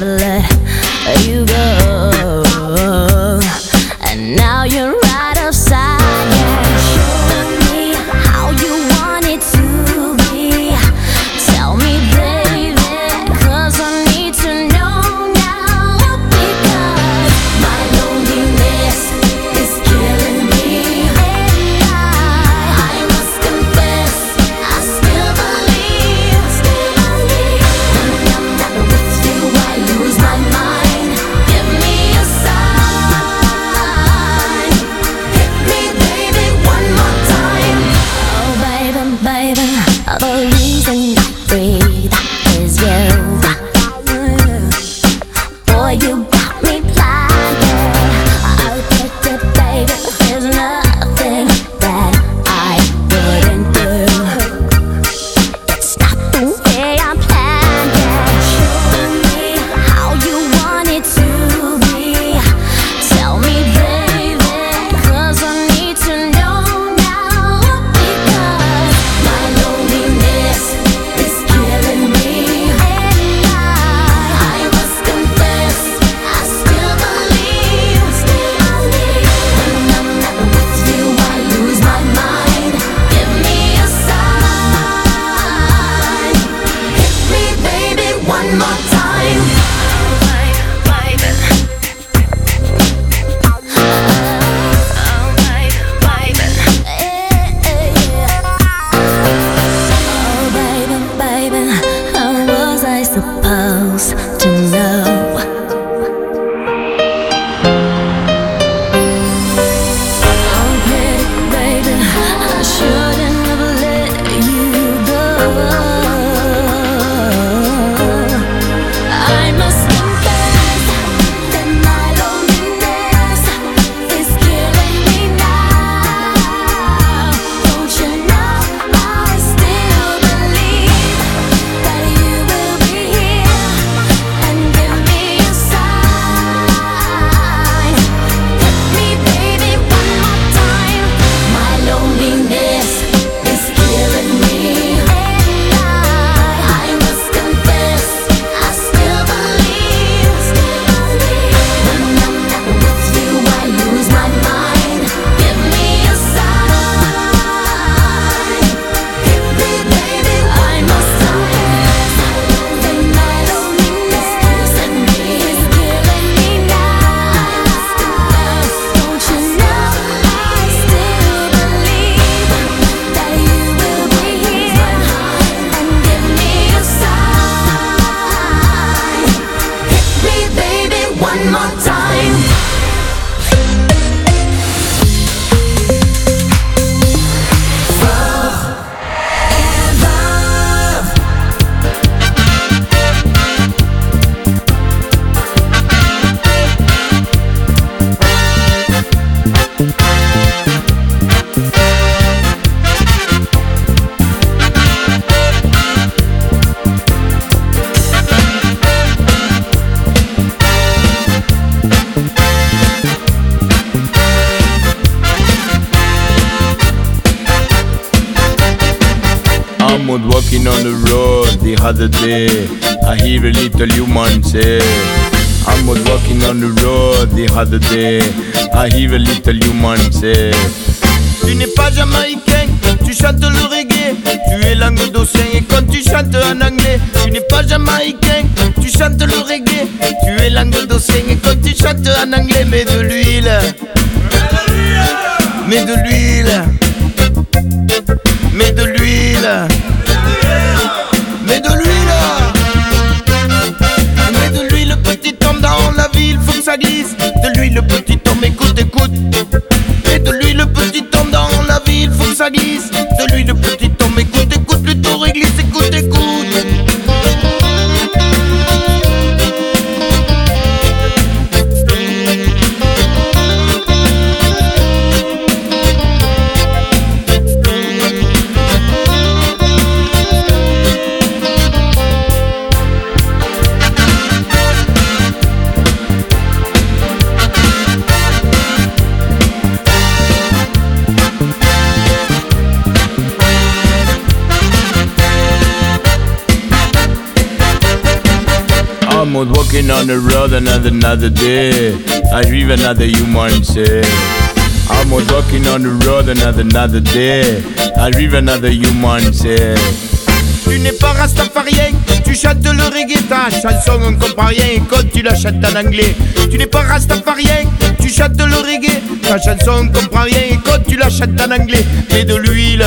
never let you go. And now you're right outside, yeah. Show me how you want it to be. Tell me, baby, 'cause I need to know now. Because my loneliness is killing me, and I must confess, I still believe. When I'm not with you, I lose my mind. Give me a sign. Hit me, baby, one more time. Oh, baby, baby, the reason I breathe is you. Boy, you got me blind. I'll get it, baby. There's nothing that I wouldn't do. It's not the way I planned it. Show me how you want it to be. Tell me, baby, 'cause I need to know now. Because my loneliness is killing me, and I must confess, I still believe. When I'm not with you, I lose my mind. Give me a sign. Hit me, baby, one more time. Oh, baby, baby, how was I supposed to know? Oh, baby, I shouldn't have let you go. I must confess that my loneliness is killing me now. Don't you know I still believe that you will be here and give me a sign. Hit me, baby, one more time. My loneliness is killing me, and I must confess, I still believe. When I'm not with you, I lose my mind. Give me a sign. Hit me, baby, one more time. That my loneliness is killing me now. Don't you know I still believe that you will be here and give me a sign. Hit me, baby, one more time. I'm out walking on the road the other day. I hear a little human say. I'm out walking on the road the other day. I hear a little human say. Tu n'es pas jamaïcain, tu chantes le reggae. Tu es languedocien et quand tu chantes en anglais. Tu n'es pas jamaïcain, tu chantes le reggae. Tu es languedocien et quand tu chantes en anglais. Mets de l'huile, mets de l'huile, mets de l'huile. Mets de l'huile, mets de l'huile, petit homme dans la ville, faut que ça glisse. De l'huile, petit homme, écoute, écoute. Mets de l'huile, petit homme dans la ville, faut que ça glisse. De l'huile, petit homme, écoute, écoute, plutôt réglisse, écoute, écoute. walking on the road another day. I live another human say. I'm walking on the road another day. I live another human say. Tu n'es pas rastafarien, tu chantes le reggae, ta chanson on comprend rien et quand tu la chantes en anglais. Tu n'es pas rastafarien, tu chantes le reggae, ta chanson on comprend rien et quand tu la chantes en anglais. Mets de l'huile,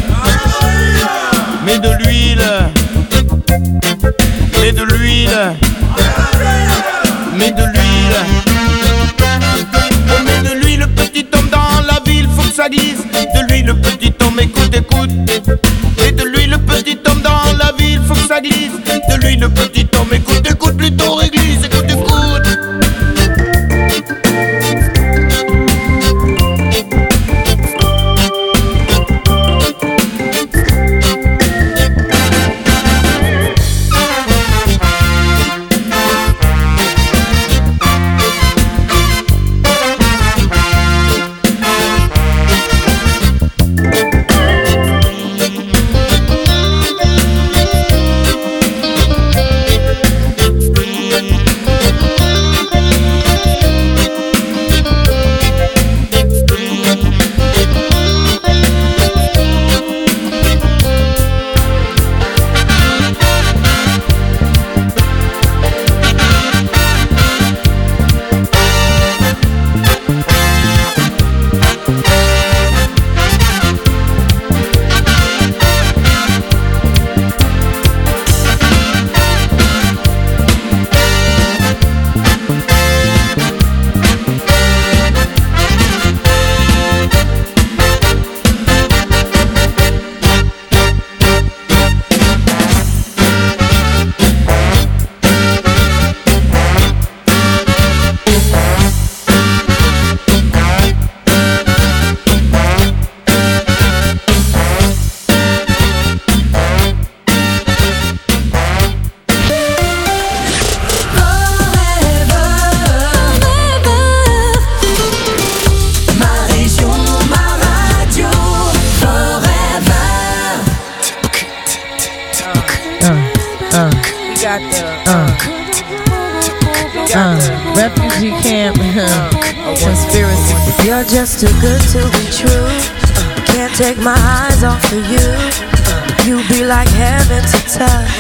mets de l'huile, mets de l'huile, mets de l'huile. On met de l'huile, petit homme dans la ville, faut que ça glisse. De l'huile, petit homme, écoute, écoute. Et de l'huile, petit homme dans la ville, faut que ça glisse. De l'huile, petit homme, écoute, écoute, plutôt réglisse, écoute, écoute. Refugee camp conspiracy. You're just too good to be true. Can't take my eyes off of you. You be like heaven to touch.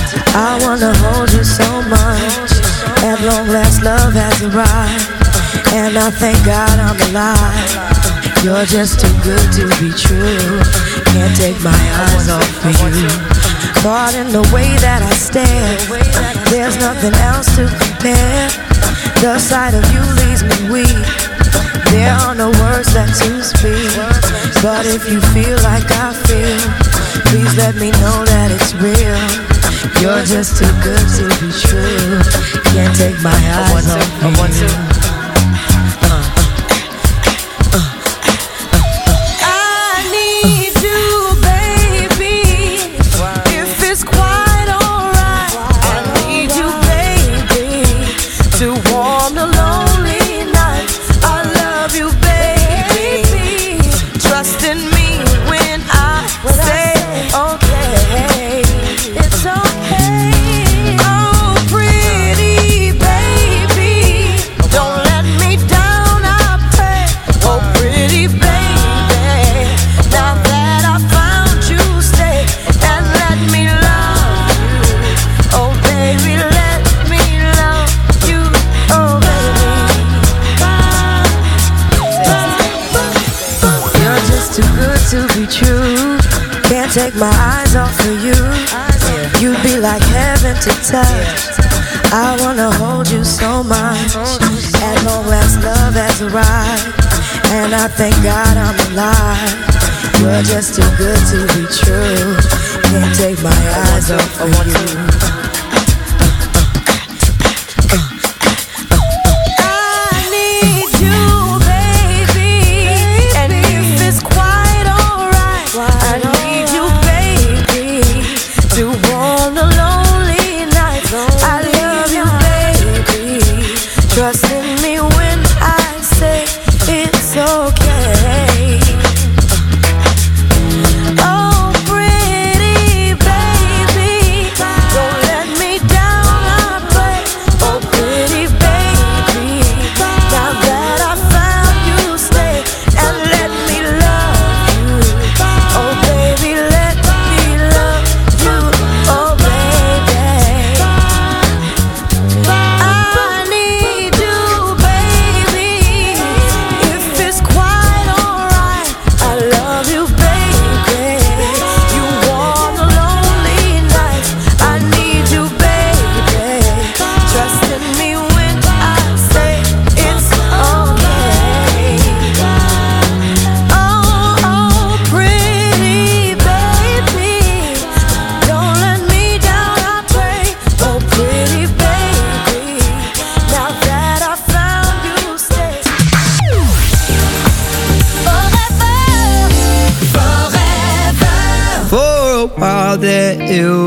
I wanna hold you so much. At long last, love has arrived, and I thank God I'm alive. You're just too good to be true. Can't take my eyes off of you. Caught in the way that I stare. There's nothing else to compare. The sight of you leaves me weak. There are no words left to speak. But if you feel like I feel, please let me know that it's real. You're just too good to be true. Can't take my eyes off of you. Take my eyes off of you. You'd be like heaven to touch. I wanna hold you so much. At long last, love has arrived, and I thank God I'm alive. You're just too good to be true. Can't take my eyes off of you.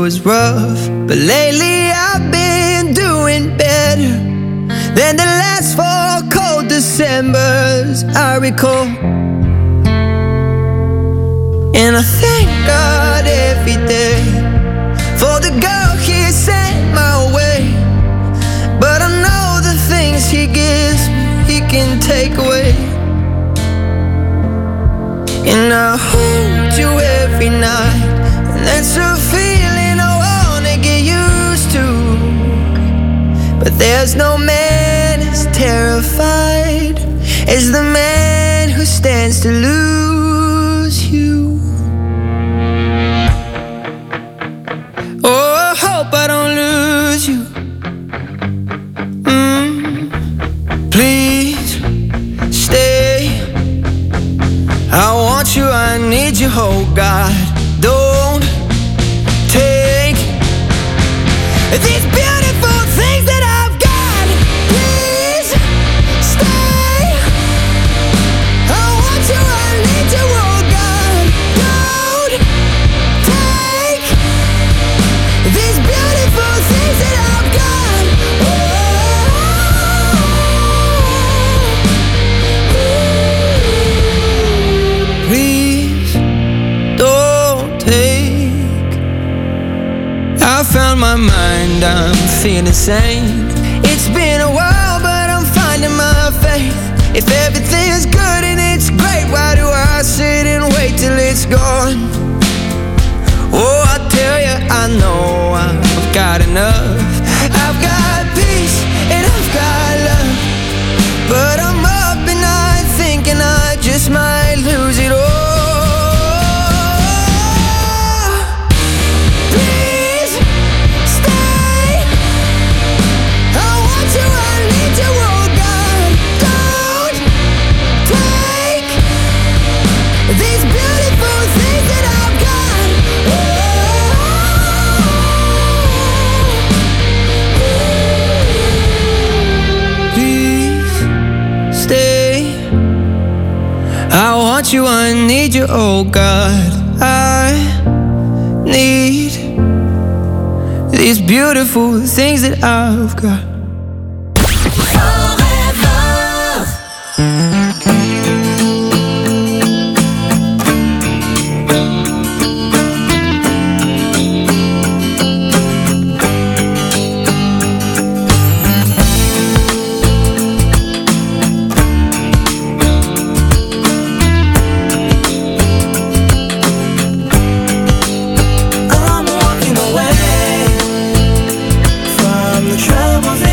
was rough, but lately I've been doing better than the last 4 cold Decembers I recall. And I thank God every day for the girl He sent my way. But I know the things He gives me, He can take away. And I hold you every night, and that's a feeling I wanna get used to. But there's no man as terrified as the man who stands to lose you. Oh, I hope I don't lose you. Please stay. I want you, I need you, oh God. Don't take these beautiful things that I've got. Please stay. I want you, I need you, oh God. Don't take these beautiful things that I've got. Please don't take. I found my mind, I'm feeling sane. It's been a while, but I'm finding my faith. If everything's good and it's great, why do I sit and wait till it's gone? Oh, I tell you, I know I've got enough. I've got peace and I've got love, but I'm up at night thinking I just might lose it all. Please stay. I want you, I need you, oh God. Don't take these beautiful things that I've got. Please stay. I want you, I need you, oh God. I need these beautiful things that I've got. I'm walking away from the troubles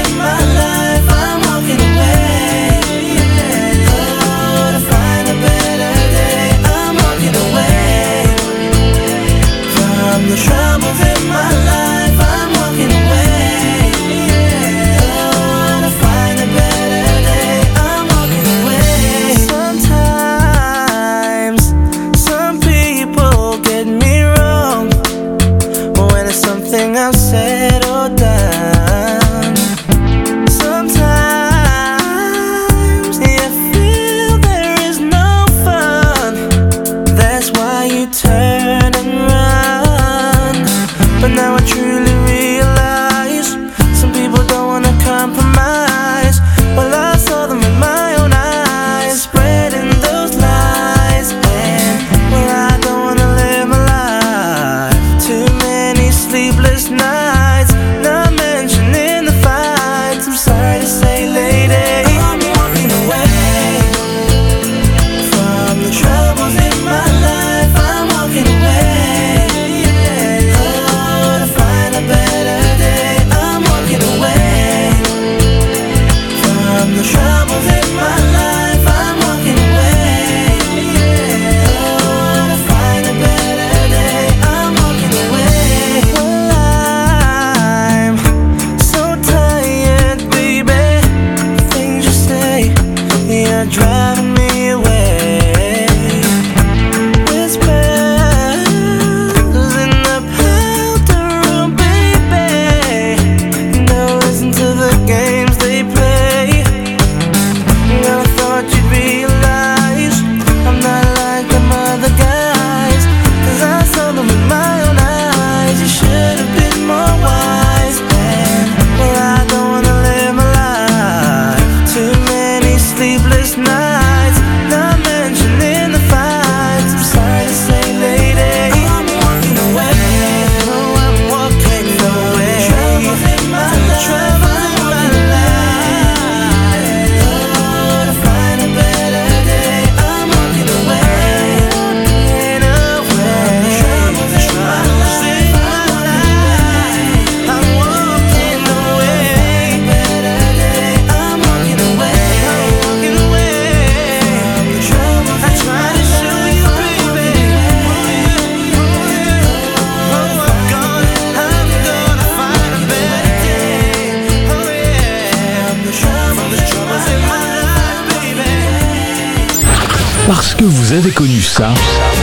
Parce que vous avez connu ça.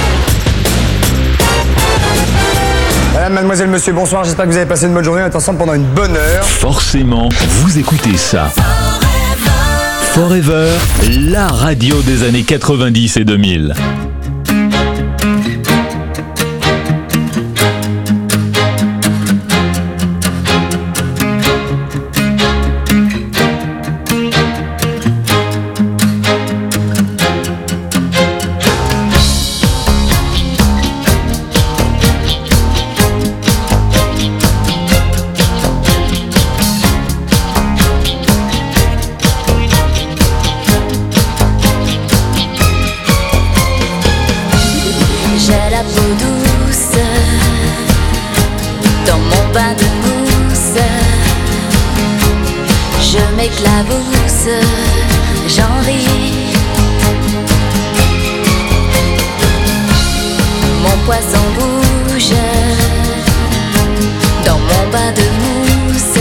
Madame, mademoiselle, monsieur, bonsoir, j'espère que vous avez passé une bonne journée, on est ensemble pendant une bonne heure. Forcément, vous écoutez ça. Forever, la radio des années 90 et 2000. J'en ris. Mon poisson bouge dans mon bain de mousse.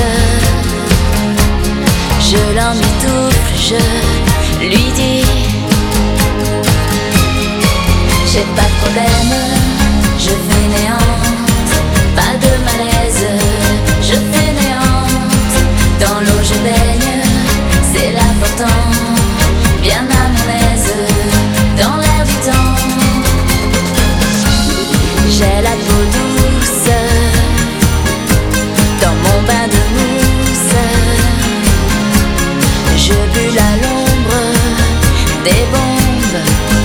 Je l'emmitoufle, je lui dis: j'ai pas de problème, je fainéante, pas de malaise, je fainéante. Dans l'eau je baigne, c'est l'important, bien à mon aise, dans l'air du temps. J'ai la peau douce, dans mon bain de mousse. Je bulle à l'ombre des bombes.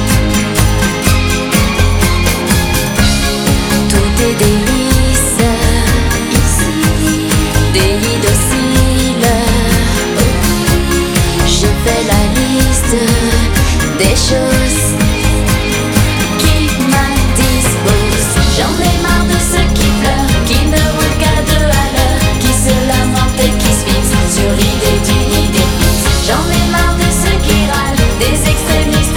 Tout est délice, ici, des lits dociles. Je fais la liste des choses qui m'indisposent. J'en ai marre de ceux qui pleurent, qui ne roulent qu'à deux à l'heure, qui se lamentent et qui se fixent sur l'idée d'une idée fixe. J'en ai marre de ceux qui râlent, des extrémistes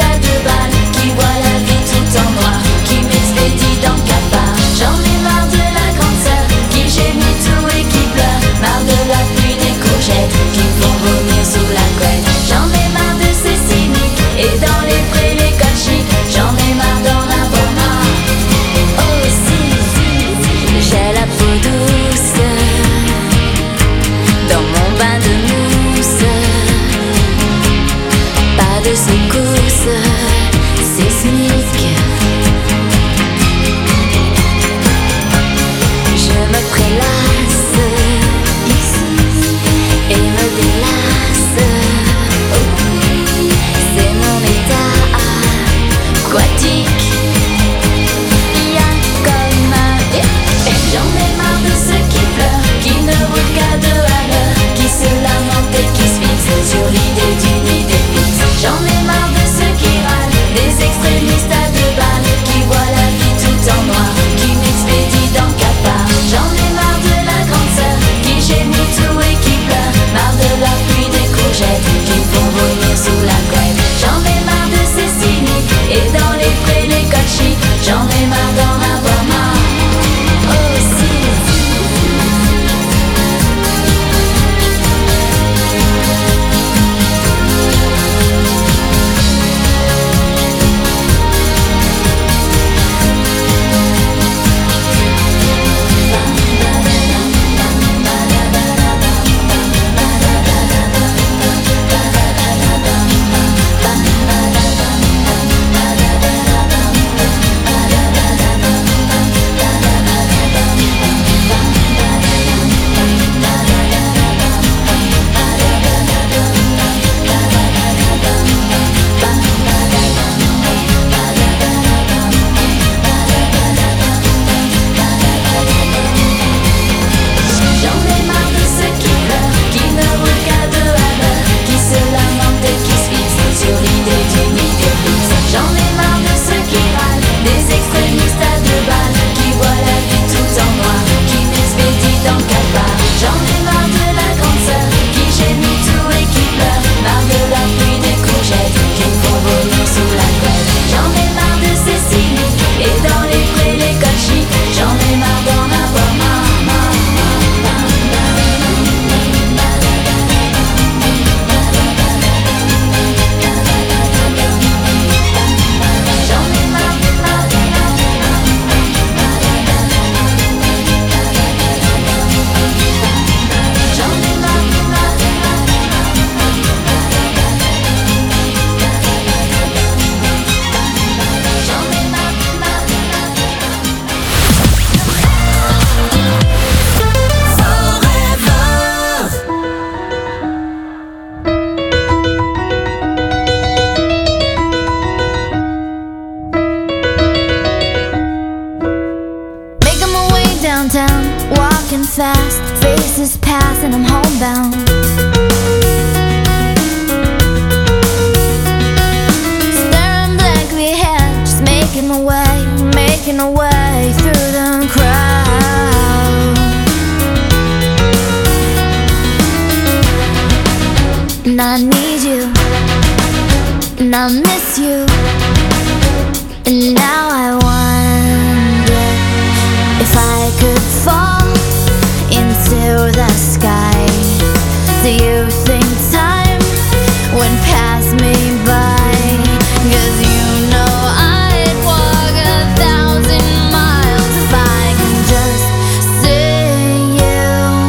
and I need you, and I miss you, and now I wonder if I could fall into the sky. Do you think time would pass me by? 'Cause you know I'd walk 1,000 miles if I can just see you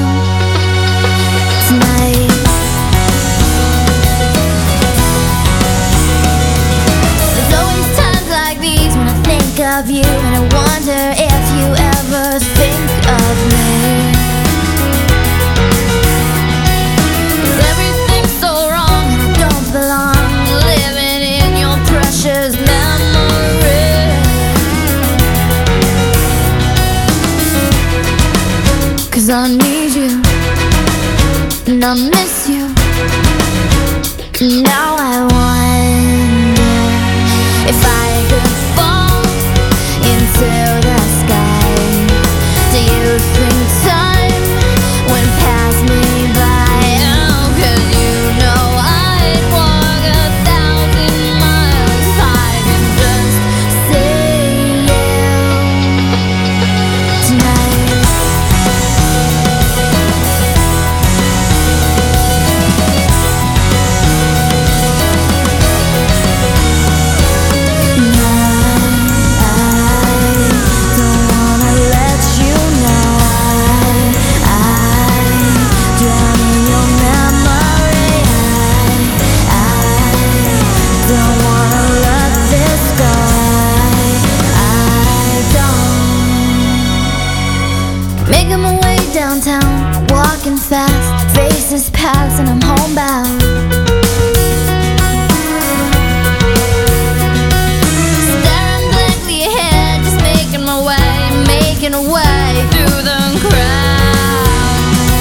tonight. There's always times like these when I think of you, and I wonder if you ever think of me. 'Cause everything's so wrong and I don't belong, living in your precious memory. 'Cause I need you, and I miss you, and now I wonder if I could fall into the sky. Do you think time would pass me by? Oh, 'cause you know I'd walk 1,000 miles if I can just see you tonight. Making my way downtown, walking fast, faces pass and I'm homebound. Staring blankly ahead, just making my way through the crowd.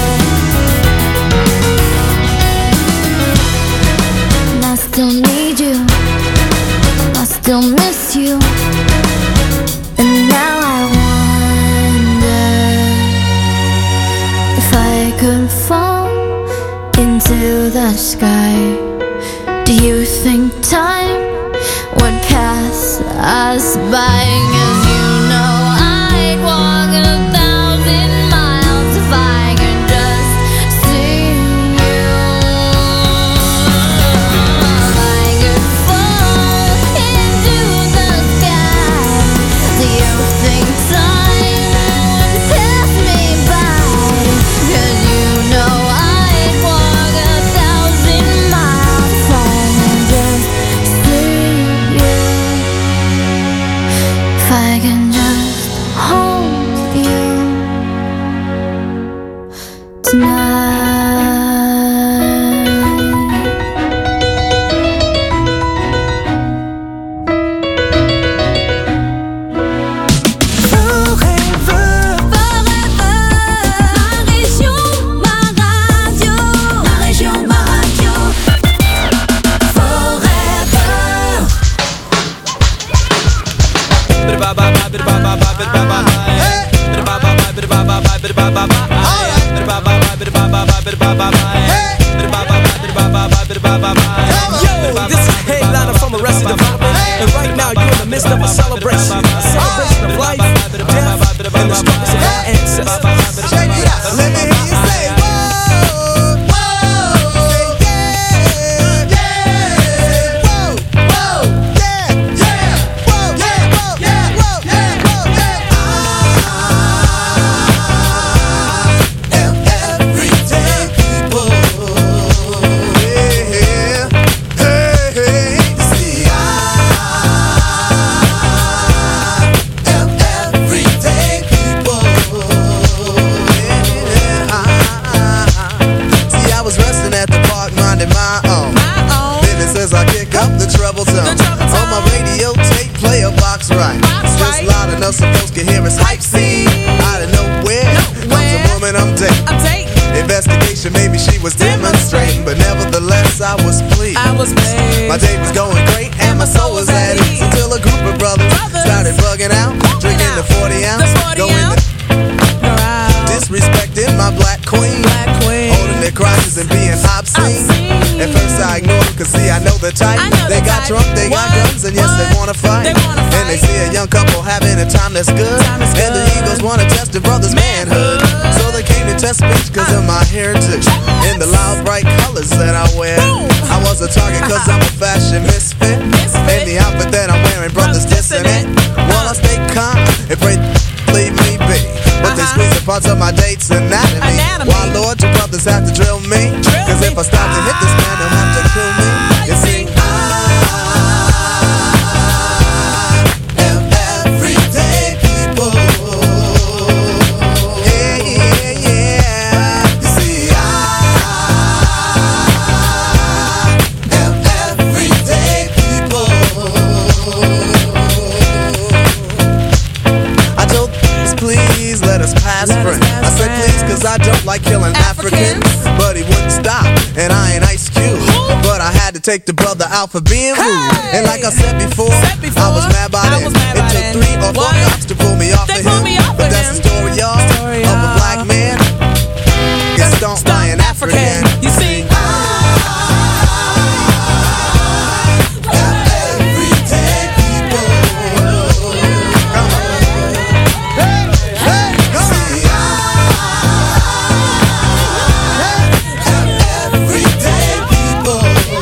And I still need you, I still miss you, and now I wonder if I could fall into the sky. Do you think time would pass us by? 'Cause you know I'd walk 1,000 miles if I could just see you. If I could fall into the sky, do you think time would pass me by? 'Cause you know I'd walk 1,000 miles if I can just see you. If I can just hold you tonight. Yo, this is Headliner from Arrested Development, and right now you're in the midst of a celebration. A celebration of life, death, and the struggles of our ancestors. Check it out. Let me hear you say, whoa, whoa, yeah, yeah, whoa, whoa, yeah, yeah, whoa, yeah, whoa, yeah, whoa, yeah, whoa, yeah. I am everyday people. Yeah, hey, hey, see, I am everyday people. See, I was resting at the park, minding my own business as I kick up the treble tone. On my radio tape, play a box right. Just loud enough so folks can hear us hype scene. Out of nowhere, comes a woman I'm dating. Investigation, maybe she was demonstrating, but nevertheless I was pleased. My day was going great and my soul was at ease until a group of brothers started bugging out, drinking the 40 ounce, going to disrespecting my black queen, holding their crotches and being obscene. scene. At first I ignored them, cause see I know the type. They got drunk, they got guns, and yes they wanna fight. And they see a young couple having a time that's good. And the egos wanna test the brother's manhood. So they came to test me cause of my heritage and the loud bright colors that I wear. I was a target cause I'm a fashion misfit. And the outfit that I'm wearing, brothers dissing it. While I stay calm and pray leave me be. But they squeeze the parts of my date's anatomy. Why Lord, your brothers have to drill me? Cause if I stop to hit this man, they'll have to kill me. You see, everyday people. Yeah, yeah, yeah. You see, I am everyday people. I told please let us pass friends. I said please cause I don't like killing Africans. But he wouldn't stop, and I ain't Ice Cube. But I had to take the brother out for being rude. And like I said before, I was mad by then. It took 3 or 4 cops to pull me off of him. But that's the story, y'all, of a black man gets stomped by an African. You see, everyday people. Come on. Hey, hey, come on. See, everyday people.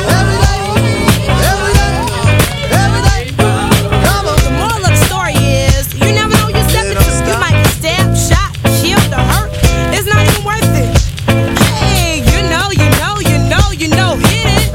Everyday. Come on. The moral of the story is, you never know your step into. You might be stabbed, shot, killed, or hurt. It's not even worth it. Hey, you know, hit it.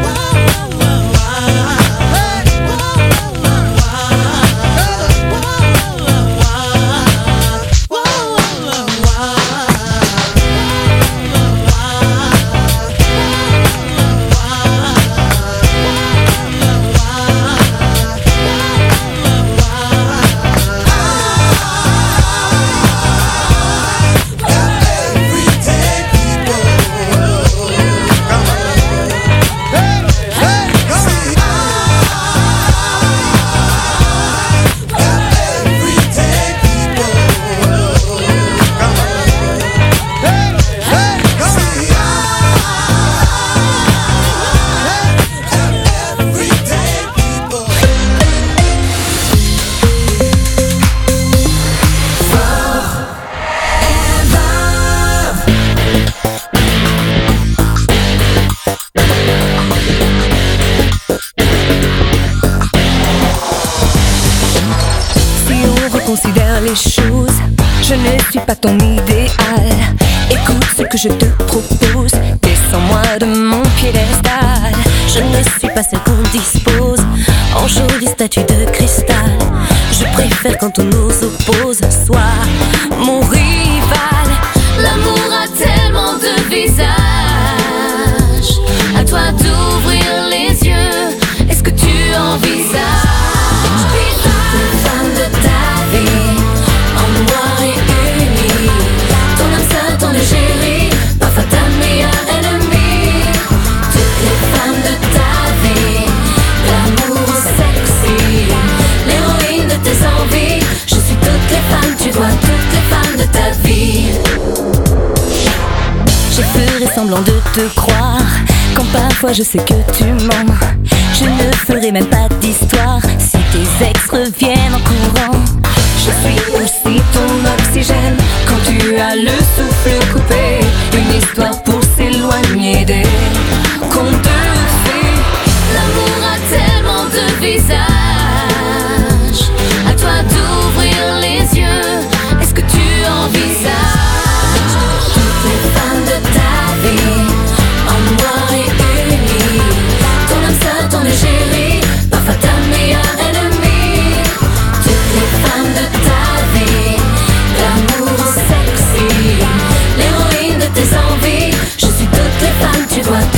Considère les choses, je ne suis pas ton idéal. Écoute ce que je te propose, descends-moi de mon piédestal. Je ne suis pas celle qu'on dispose en jolie statue de cristal. Je préfère quand on nous oppose, sois mon rival. L'amour a tellement de visages. À toi d'ouvrir les yeux. Est-ce que tu envisages toutes les femmes de ta vie en noir et uni? Ton âme sœur, ton égérie, parfois ta meilleure ennemie. Toutes les femmes de ta vie, l'amour sexy, l'héroïne de tes envies. Je suis toutes les femmes, tu dois toutes les femmes de ta vie. Je ferai semblant de te croire quand parfois je sais que tu mens. Je ne ferai même pas d'histoire si tes ex reviennent en courant. Je suis aussi ton oxygène quand tu as le souffle coupé. Une histoire pour s'éloigner des contes de fées. L'amour a tellement de visages. À toi d'ouvrir les yeux. Est-ce que tu envisages toutes les femmes de ta vie en noir et uni? Ton âme sœur, ton égérie, parfois ta meilleure ennemie. Toutes les femmes de ta vie, l'amour sexy, l'héroïne de tes envies. Je suis toutes les femmes, tu dois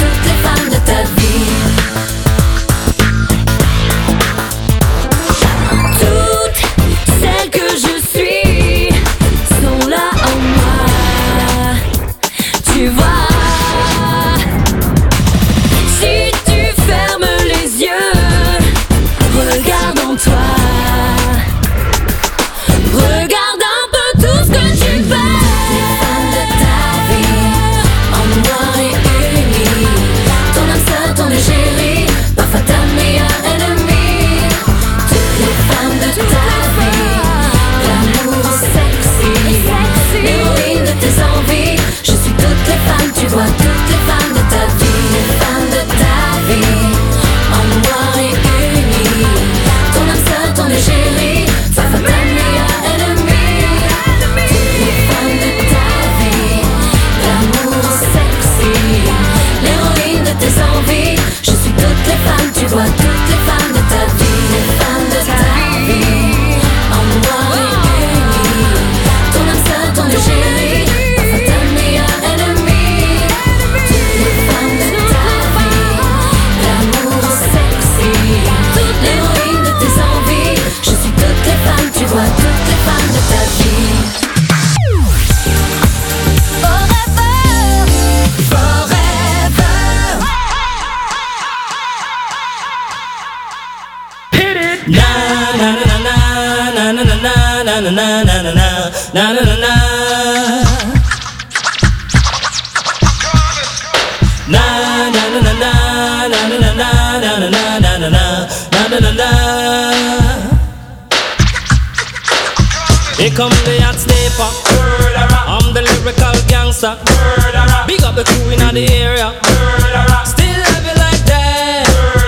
na na na na na na na na. Na na na na na na na na na na na na na na na na. Here come the hot stepper. I'm the lyrical gangster. Big up the crew in the area. Still have it like that.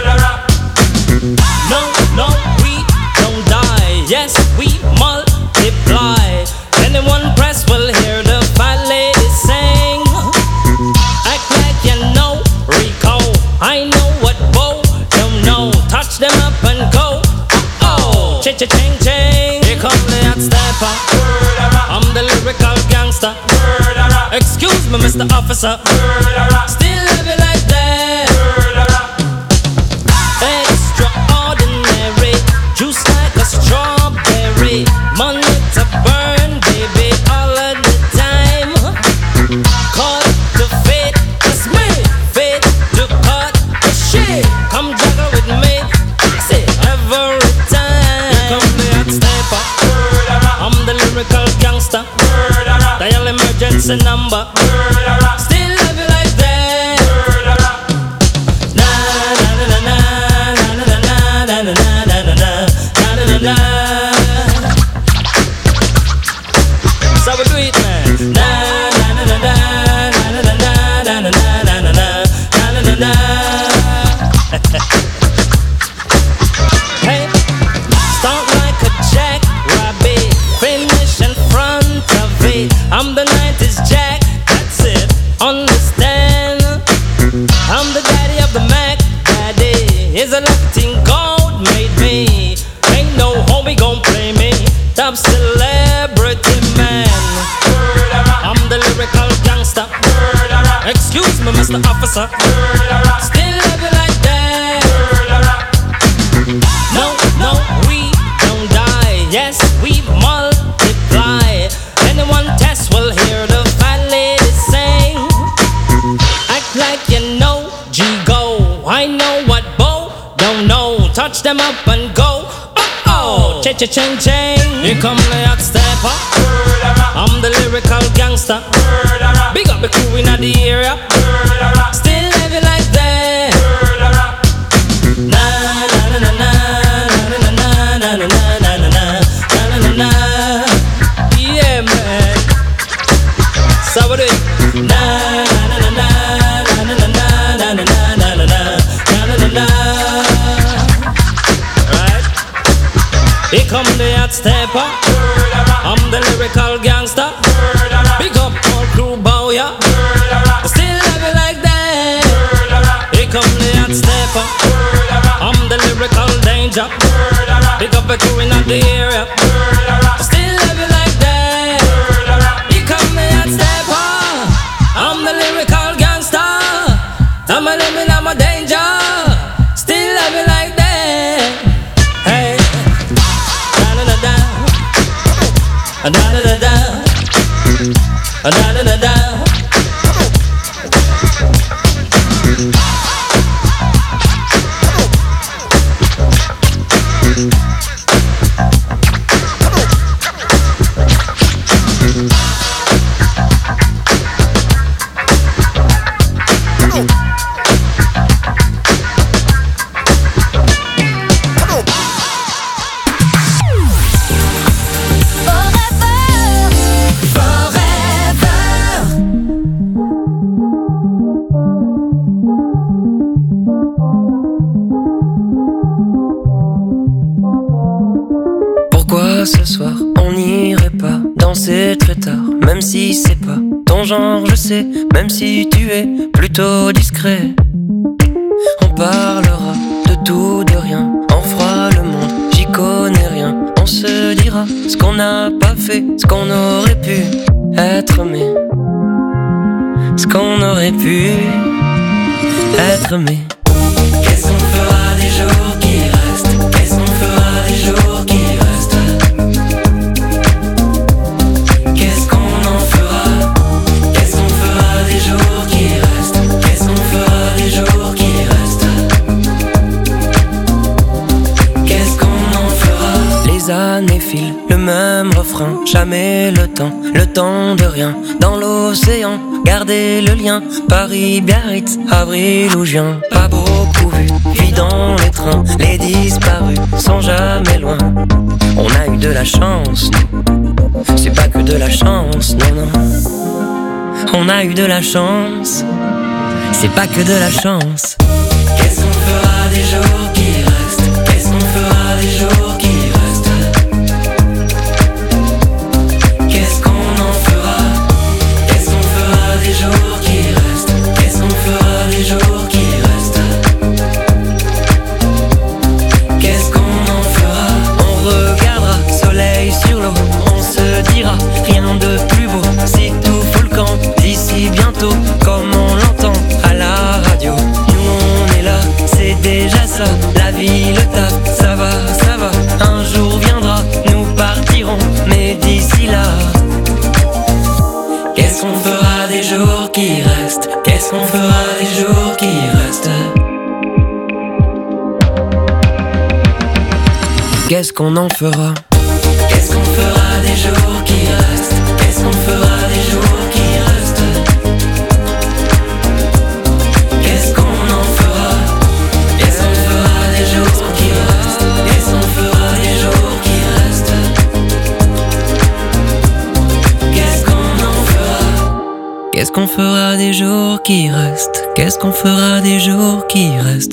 No, no, we don't die. Yes, we multiply. Anyone press will hear the fat lady sing. Act like you know Rico. I know what Bo don't know. Touch them up and go. Oh, ching ching. Here come the hot stepper. I'm the lyrical gangster. Excuse me, Mr. Officer. Still have it like that. Extraordinary, juice like a strawberry. Money to burn, baby, all of the time. Caught the fate, it's me. Fate to cut the shit. Come juggle with me, say every time. Here come the hot stepper. I'm the lyrical gangster. Dial emergency number. Still love you like that. Na na na na na na na na na na na na na na. So we do it, man. Na na na na na na na na na na na na na na. Hey, start like a jackrabbit, finish in front of it. I'm the 90s Jack, that's it, understand? I'm the daddy of the Mac, daddy is a Latin gold made me. Ain't no homie gon' play me, top celebrity man. I'm the lyrical gangster. Excuse me, Mr. Officer. Still love you like that. No, no, we don't die. Yes, we multiply. Anyone test will hear the fat lady sing. Act like you know G-Go. I know what Bo don't know. Touch them up and go. Oh, cha-cha-ching-ching. Here come the hot stepper. I'm the lyrical gangster. Big up the crew in the area. Still have it like that. Na na na na na na na na na na na na na. Yeah, man. So we do it. Na na na na na na na na na na na na na. Right. Here come the hot stepper. I'm the lyrical gangster. Big up all crew bow ya. Still have it like that. Here come the hot stepper. I'm the lyrical danger. Big up the crew in the area. Still have it like that. Here come the hot stepper. I'm the lyrical gangster. I'm a living, I'm a danger. Still have it like that. Hey, da da da da, da da da da, da da da da. Ce soir, on n'irait pas danser très tard, même si c'est pas ton genre, je sais, même si tu es plutôt discret. On parlera de tout, de rien, on fera le monde, j'y connais rien. On se dira ce qu'on n'a pas fait, ce qu'on aurait pu être aimé, ce qu'on aurait pu être aimé. Qu'est-ce qu'on fera des jours qui restent? Qu'est-ce qu'on fera des jours qui restent? Qu'est-ce qu'on en fera? Qu'est-ce qu'on fera des jours qui restent? Qu'est-ce qu'on fera des jours qui restent? Qu'est-ce qu'on en fera? Les années filent, le même refrain frein, jamais le temps de rien. Dans l'océan, garder le lien. Paris, Biarritz, avril ou juin. Pas beaucoup vu, puis dans les trains, les disparus sont jamais loin. On a eu de la chance, c'est pas que de la chance, non, non. On a eu de la chance, c'est pas que de la chance. Qu'est-ce qu'on fera des jours qui restent? Qu'est-ce qu'on fera des jours qui restent? Qu'est-ce qu'on en fera? Qu'est-ce qu'on fera des jours qui restent? Qu'est-ce qu'on fera des jours qui restent? Qu'est-ce qu'on en fera? On regardera soleil sur l'eau, on se dira rien de plus beau. Si tout fout le camp d'ici bientôt, comme on l'entend à la radio. Nous on est là, c'est déjà ça. La vie, le taf, ça va, ça va. Un jour viendra, nous partirons, mais d'ici là, qu'est-ce qu'on fera des jours qui restent? Qu'est-ce qu'on fera des jours qui restent? Qu'est-ce qu'on en fera? Qu'est-ce qu'on fera des jours qui restent? Qu'est-ce qu'on fera des jours qui restent? Qu'est-ce qu'on en fera? Qu'est-ce qu'on fera des jours qui restent? Qu'est-ce qu'on fera des jours qui restent? Qu'est-ce qu'on en fera? Qu'est-ce qu'on fera des jours qui restent? Qu'est-ce qu'on fera des jours qui restent?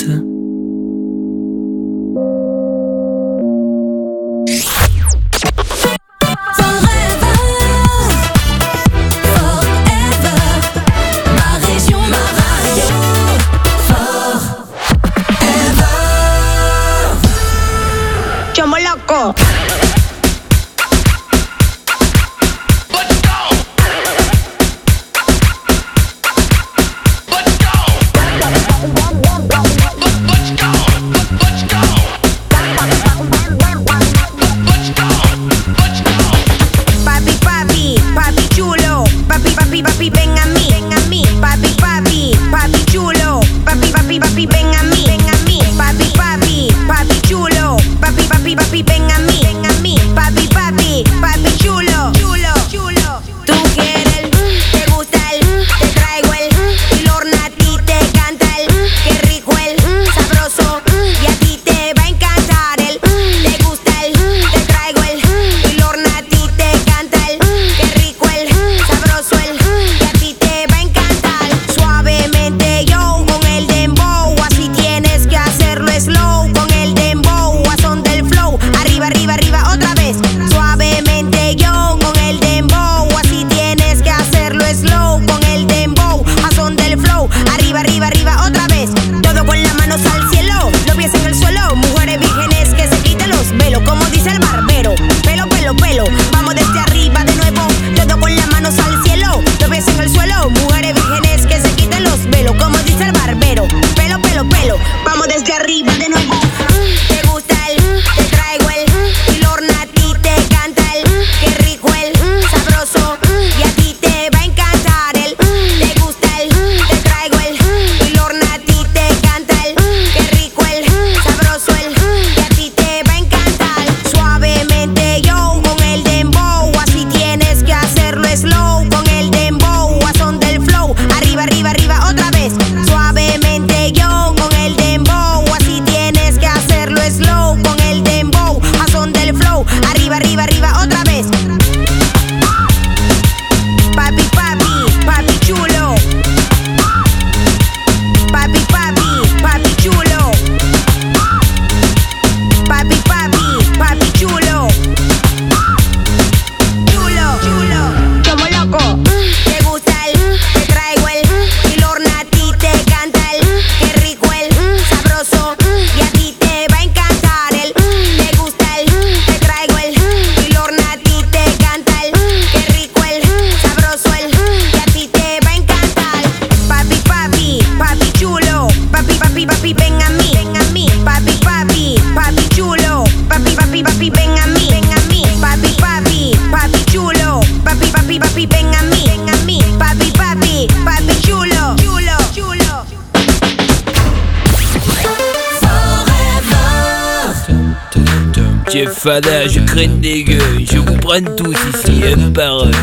Jeff Fada, je crains des gueules, je vous prends tous ici, un par un.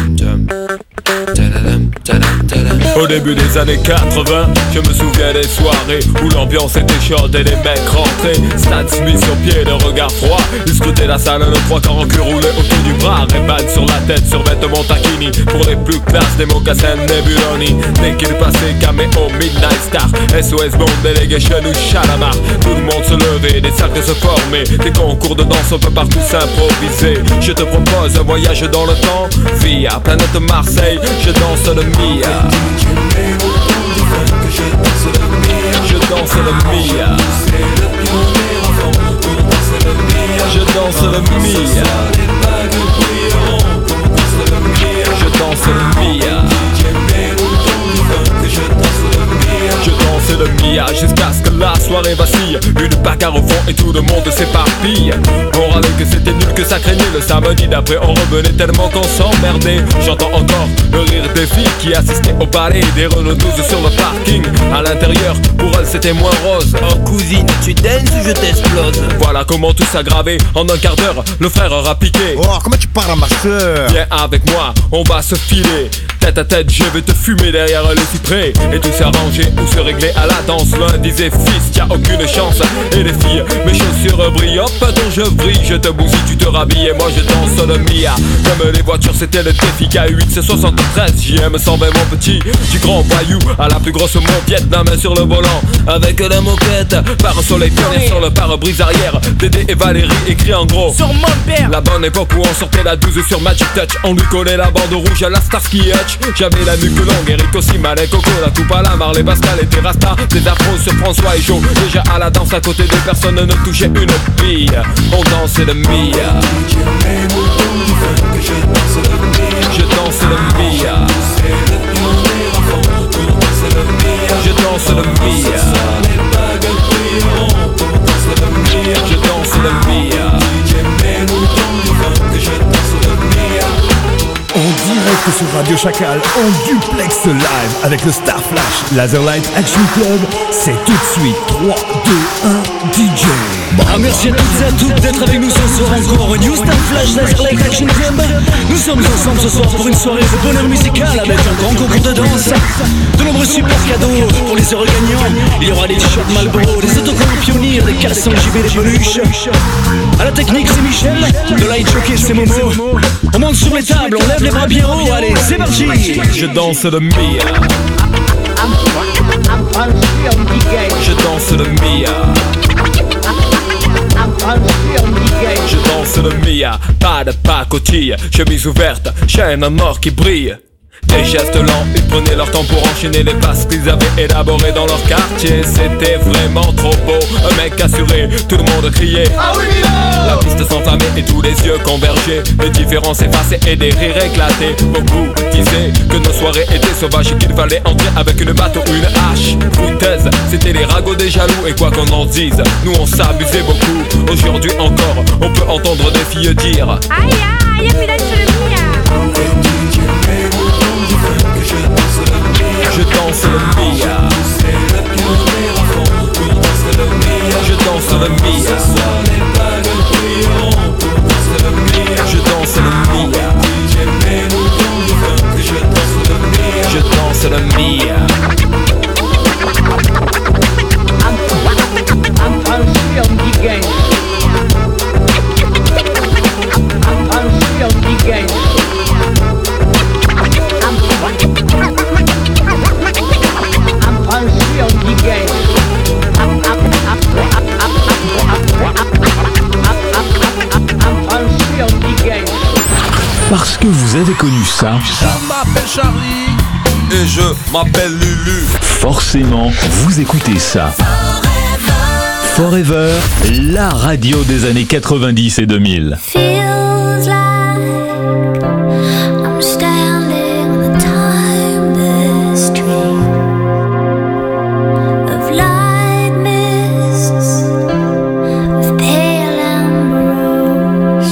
Au début des années 80, je me souviens des soirées où l'ambiance était chaude et les mecs rentraient. Stan Smith sur pied, le regard froid, ils scrutaient la salle, le 3 quarts en cul roulé autour du bras. Ray-Ban sur la tête, sur vêtements taquini, pour les plus classes, des mocassins Nebuloni. Dès qu'il passait, caméo, Midnight Star, SOS Bond, Delegation ou Shalamar. Tout le monde se levait, des cercles se formaient, des concours de danse, on peut partout s'improviser. Je te propose un voyage dans le temps, via planète Marseille, je danse le Mia. Je danse le Mia. Je danse le Mia. Je danse le Mia. Je danse le Mia jusqu'à ce que la soirée vacille. Une bagarre au fond et tout le monde s'éparpille. On râlait que c'était nul, que ça craignait. Le samedi d'après on revenait tellement qu'on s'emmerdait. J'entends encore le rire des filles qui assistaient au ballet des Renault 12 sur le parking. À l'intérieur, pour elles c'était moins rose. Oh cousine, tu danses ou je t'explose? Voilà comment tout s'aggravait. En un quart d'heure, le frère aura piqué. Oh, comment tu parles à ma soeur? Viens avec moi, on va se filer. Tête à tête, je vais te fumer derrière le cyprès. Et tout s'arranger ou se régler à la danse. L'un disait fils, t'as aucune chance. Et les filles, mes chaussures brillent. Hop, dont je brille, je te bousille, tu te rhabilles. Et moi je danse le Mia. Comme les voitures, c'était le défi K8, c'est 73. JM 120 mon petit, du grand voyou à la plus grosse moquette, la main sur le volant. Avec la moquette, par soleil pionnier sur le pare-brise arrière. Dédé et Valérie écrit en gros sur mon père. La bonne époque où on sortait la 12 sur Magic Touch. On lui collait la bande rouge à la Starsky Hutch. J'avais la nuque longue, Eric aussi, Malek, Coco, la coupe à la Marley, Pascal et Rasta. Des afros sur François et Joe. Déjà à la danse à côté de personne ne touchait une bille. On dansait le Mia. Je danse le Mia. Je danse le Mia. Je danse le Mia. En direct sur Radio Chacal, en duplex live avec le Star Flash Laserlight Action Club, c'est tout de suite 3, 2, 1, DJ. Merci à toutes et à toutes d'être avec nous ce soir encore au New Star Flash Laserlight Action Club. Nous sommes ensemble ce soir pour une soirée de bonheur musical avec un grand concours de danse, de nombreux super cadeaux pour les heureux gagnants. Il y aura des t-shirts Marlboro, des autocollants Pionnier, des caleçons JB, des peluches. À la technique c'est Michel, de light jockey c'est Momo. On monte sur les tables, on lève les bras bien haut, allez c'est parti. Je danse le Mia. Je danse le Mia. Je danse le Mia. Pas de pacotille, chemise ouverte, chaîne en or qui brille. Des gestes lents, ils prenaient leur temps pour enchaîner les passes qu'ils avaient élaborées dans leur quartier. C'était vraiment trop beau, un mec assuré, tout le monde criait ah oui, oh. La piste s'enflammait et tous les yeux convergeaient. Les différences effacées et des rires éclatés. Beaucoup disaient que nos soirées étaient sauvages et qu'il fallait entrer avec une batte ou une hache. Foutaise, c'était les ragots des jaloux et quoi qu'on en dise, nous on s'abusait beaucoup. Aujourd'hui encore, on peut entendre des filles dire aïe aïe, puis là sur le Mia. Je danse le Mia. Je danse le Mia. Je danse le Mia. Je danse le Mia. Parce que vous avez connu ça. Je m'appelle Charlie et je m'appelle Lulu. Forcément, vous écoutez ça. Forever, la radio des années 90 et 2000. Feels like I'm standing on the timeless street of light mists, of pale amber.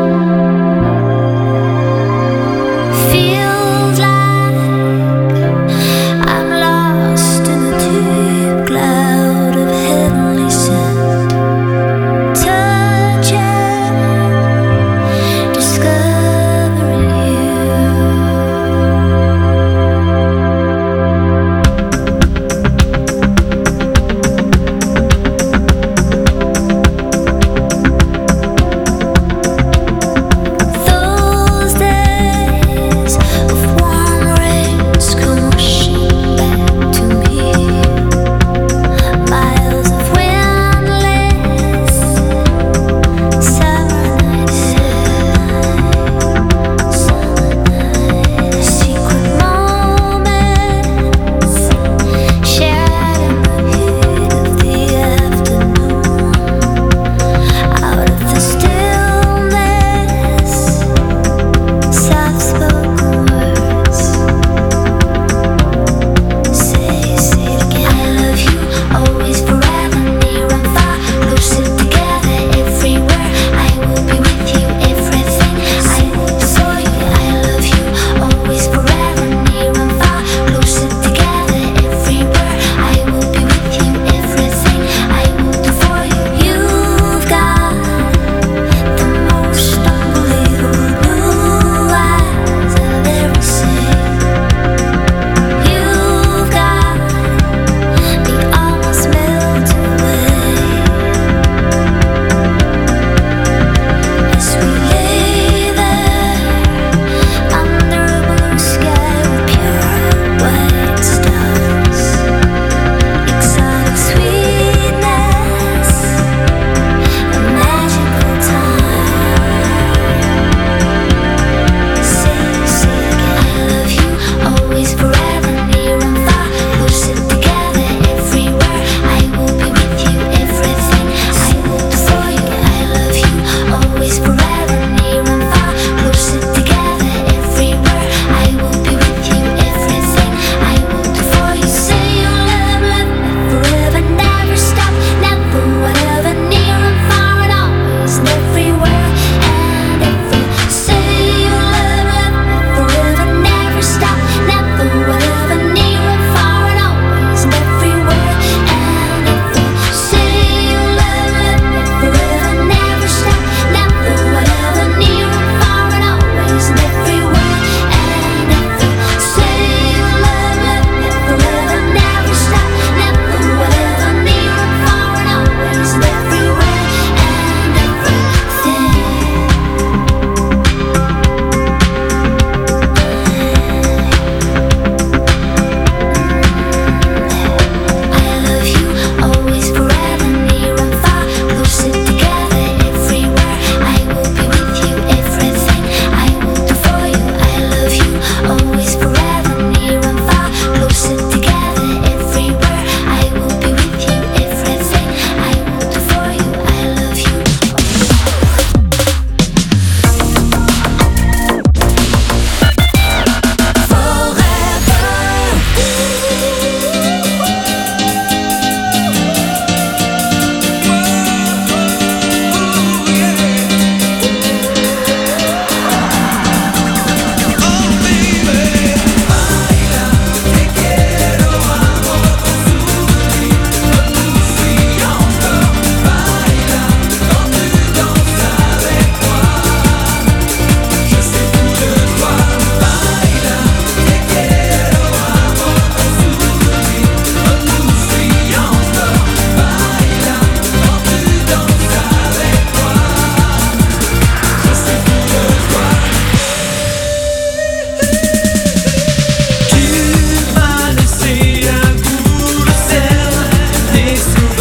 Feels like I'm lost in the deep cloud of heavenly scent, touching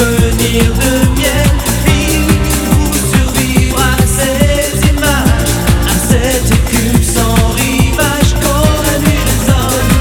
souvenirs de miel. Il vous survivra ces images, à cette écume sans rivage, quand la nuit résonne.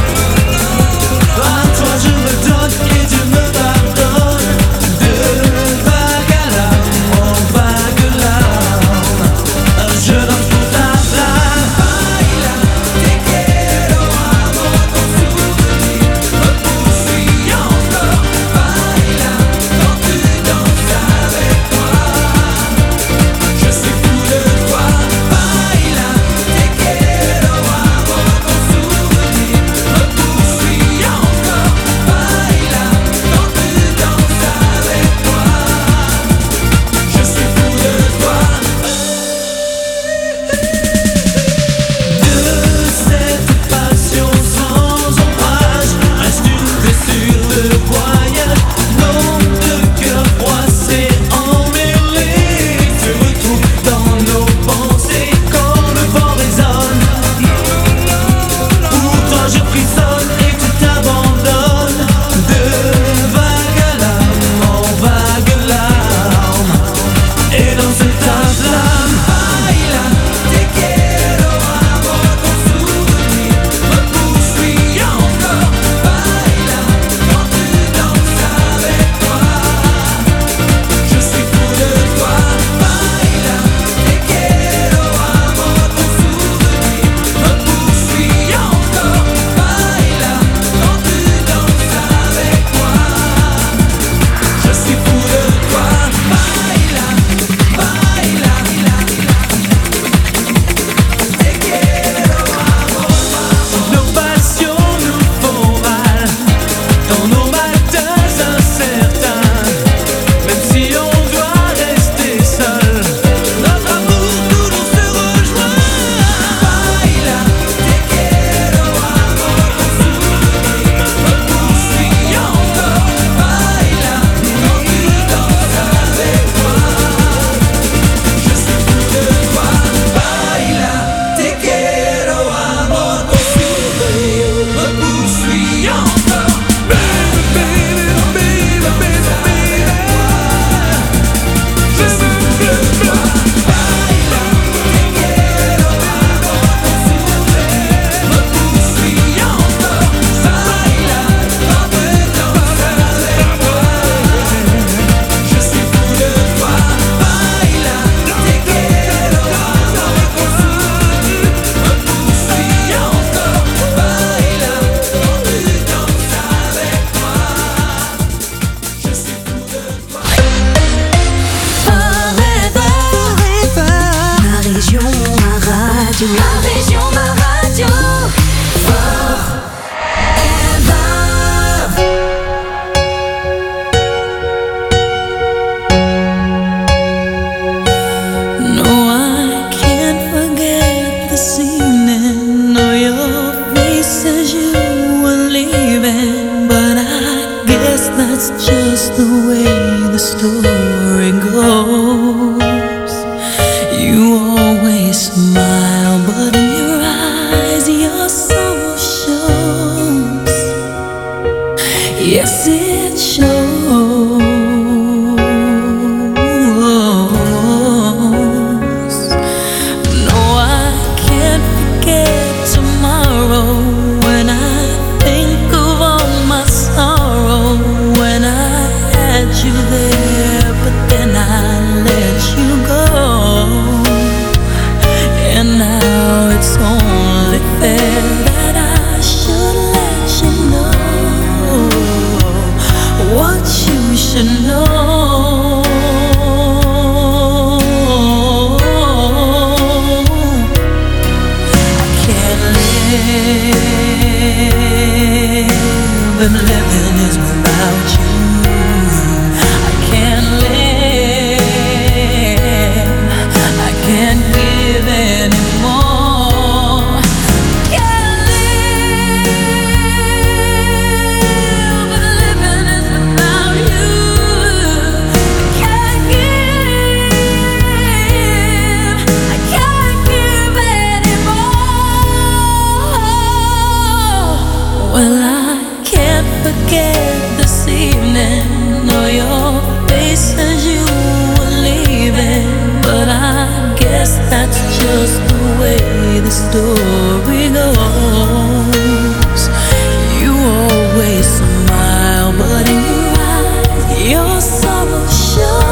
À toi je me donne et Dieu me pardonne. De vague à l'âme, en vague larme, je danse pour ta flamme. Baila, te quiero, amo, ton souvenir me poursuit encore. Baila, quand tu danses avec moi, je suis fou de toi. Baila, te quiero, amo, ton souvenir me poursuit encore. Baila, quand tu danses avec moi, je suis fou de toi. De cette passion sans ombrage reste une blessure de voyage. Nombre de cœurs froissés, emmêlés, se retrouvent dans nos pensées quand le vent résonne. Pour toi je frissonne et tout abandonne. De vague à l'âme, en vague larme, et dans cette flamme. Baila, te quiero, amo, ton souvenir me poursuit encore. Baila, quand tu danses avec moi, je suis fou de toi. Baila, te quiero, amo, ton souvenir me poursuit encore. Baila, quand tu danses avec moi, je suis fou de toi. Baila, baila, te quiero, amo. Nos passions nous font mal dans nos matins incertains. Même si on doit rester seul, notre amour toujours se rejoint. Baila, te quiero, amo, ton souvenir me poursuit encore. Baila, quand tu danses avec moi, je suis fou de toi. Baila, te quiero, amo, ton souvenir me poursuit encore. Baby, baby, baby, baby, baby, je suis fou de toi. Baila, te quiero, amo, ton souvenir me poursuit encore. Baila, quand tu danses avec moi, je suis fou de toi. Baila, te quiero, amo, ton souvenir me poursuit encore. Baila, quand tu danses avec moi, je suis fou de toi. Forever, ma région, ma radio. Ma région, ma radio. No, I can't forget this evening or your face as you were leaving. But I guess that's just the way the story goes. You always smile, but in your eyes your soul shows. Yes, it shows. No, I can't forget tomorrow when I think of all my sorrow. When I had you there, but then I let you go. And now it's only fair that I should let you know what you should know. I can't live if living is without you. I can't live, I can't give anymore. Can't live if living is without you. Can't give, I can't give anymore. Well, I can't forget guess that's just the way the story goes. You always smile, but in your eyes, your sorrow shows.